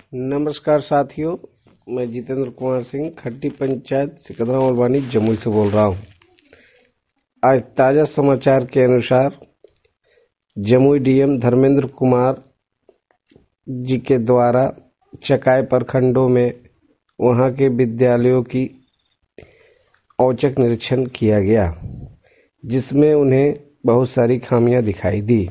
नमस्कार साथियों, मैं जितेंद्र कुमार सिंह खट्टी पंचायत सिकंदरा मलवानी जमुई से बोल रहा हूं। आज ताजा समाचार के अनुसार जमुई डीएम धर्मेंद्र कुमार जी के द्वारा चकाई प्रखंडों में वहां के विद्यालयों की औचक निरीक्षण किया गया, जिसमें उन्हें बहुत सारी खामियां दिखाई दी।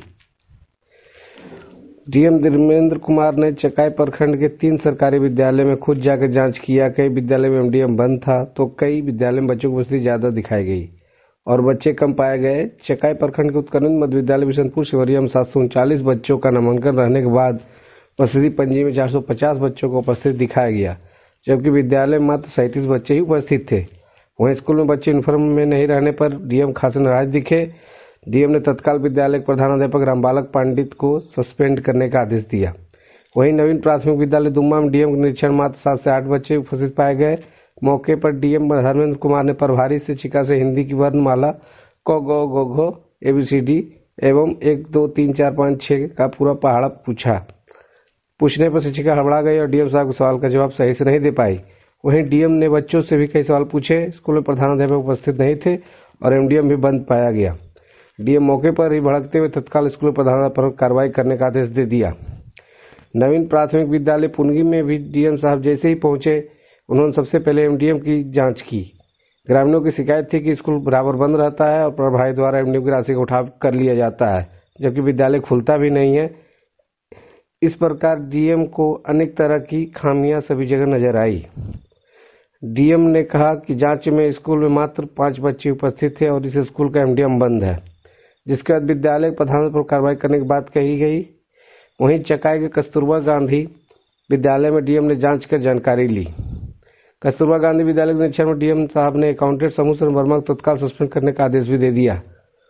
डीएम धर्मेंद्र कुमार ने चकाई प्रखंड के 3 सरकारी विद्यालय में खुद जाकर जांच किया। कई विद्यालय में एमडीएम बंद था तो कई विद्यालय में बच्चों की उपस्थिति ज्यादा दिखाई गई और बच्चे कम पाए गए। चकाई प्रखंड के उत्कर्ष मध्य विद्यालय बिशनपुर शिवरिया में 739 बच्चों का नामांकन रहने के बाद उपस्थिति पंजी में 450 बच्चों को उपस्थित दिखाया गया, जबकि विद्यालय में मात्र 37 बच्चे ही उपस्थित थे। वहीं स्कूल में बच्चे यूनिफॉर्म में नहीं रहने पर डीएम खासे नाराज दिखे। डीएम ने तत्काल विद्यालय के प्रधानाध्यापक रामबालक पंडित को सस्पेंड करने का आदेश दिया। वहीं नवीन प्राथमिक विद्यालय दुम्मा में डीएम के निरीक्षण मात्र 7 से 8 बच्चे उपस्थित पाए गए। मौके पर डीएम धर्मेंद्र कुमार ने प्रभारी शिक्षिका से हिंदी की वर्णमाला क ग घ घ एबीसीडी एवं 1 2 3 4 5 6 का पूरा पहाड़ा पूछने पर शिक्षिका हड़बड़ा गई और डीएम साहब के सवाल का जवाब सही से नहीं दे पाई। वहीं डीएम ने बच्चों से भी कई सवाल पूछे। स्कूल में प्रधानाध्यापक उपस्थित नहीं थे और एमडीएम भी बंद पाया गया। डीएम मौके पर ही भड़कते हुए तत्काल स्कूल प्रधानाध्यापक पर कार्रवाई करने का आदेश दे दिया। नवीन प्राथमिक विद्यालय पुनगी में भी डीएम साहब जैसे ही पहुंचे, उन्होंने सबसे पहले एमडीएम की जांच की। ग्रामीणों की शिकायत थी कि स्कूल बराबर बंद रहता है और प्रभारी द्वारा एमडीएम की राशि का उठाव कर लिया जाता है, जबकि विद्यालय खुलता भी नहीं है। इस प्रकार डीएम को अनेक तरह की खामियां सभी जगह नजर आई। डीएम ने कहा कि जांच में स्कूल में मात्र 5 बच्चे उपस्थित थे और इस स्कूल का एमडीएम बंद है, जिसके बाद विद्यालय प्रधान पर कार्रवाई करने की बात कही गई। वहीं चकाई के कस्तूरबा गांधी विद्यालय में डीएम ने जांच कर जानकारी ली। कस्तूरबा गांधी विद्यालय के निरीक्षण में डीएम साहब ने अकाउंटेंट समूह से वर्मा को तत्काल सस्पेंड करने का आदेश भी दे दिया।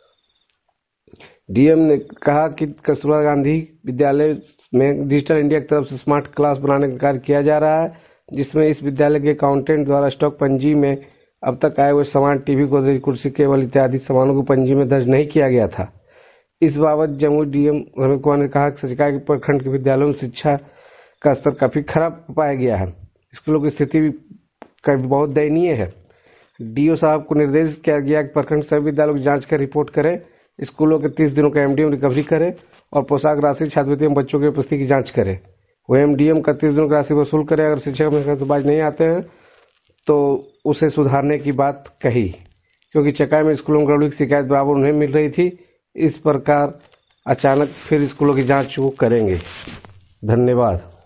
डीएम ने कहा कि कस्तूरबा गांधी विद्यालय में डिजिटल इंडिया की तरफ से स्मार्ट क्लास बनाने का कार्य किया जा रहा है, जिसमें इस विद्यालय के अकाउंटेंट द्वारा स्टॉक पंजी में अब तक आए हुए सामान टीवी, गोदरेज, कुर्सी, केबल इत्यादि सामानों को पंजी में दर्ज नहीं किया गया था। इस बाबत जमुई डीएम धर्मेंद्र कुमार ने कहा कि चकाई प्रखंड के विद्यालयों में शिक्षा का स्तर काफी खराब पाया गया है। स्कूलों की स्थिति भी बहुत दयनीय है। डीओ साहब को निर्देश किया गया कि प्रखंड सभी विद्यालयों की जांच कर रिपोर्ट करें, स्कूलों के 30 दिनों का एमडीएम रिकवरी करें और पोशाक राशि, छात्रवृत्ति एवं बच्चों की उपस्थिति की जांच करें। वो एमडीएम का 30 दिनों की राशि वसूल करे। अगर शिक्षक में बाज नहीं आते हैं तो उसे सुधारने की बात कही, क्योंकि चकाई में स्कूलों में गड़बड़ी की शिकायत बराबर उन्हें मिल रही थी। इस प्रकार अचानक फिर स्कूलों की जांच वो करेंगे। धन्यवाद।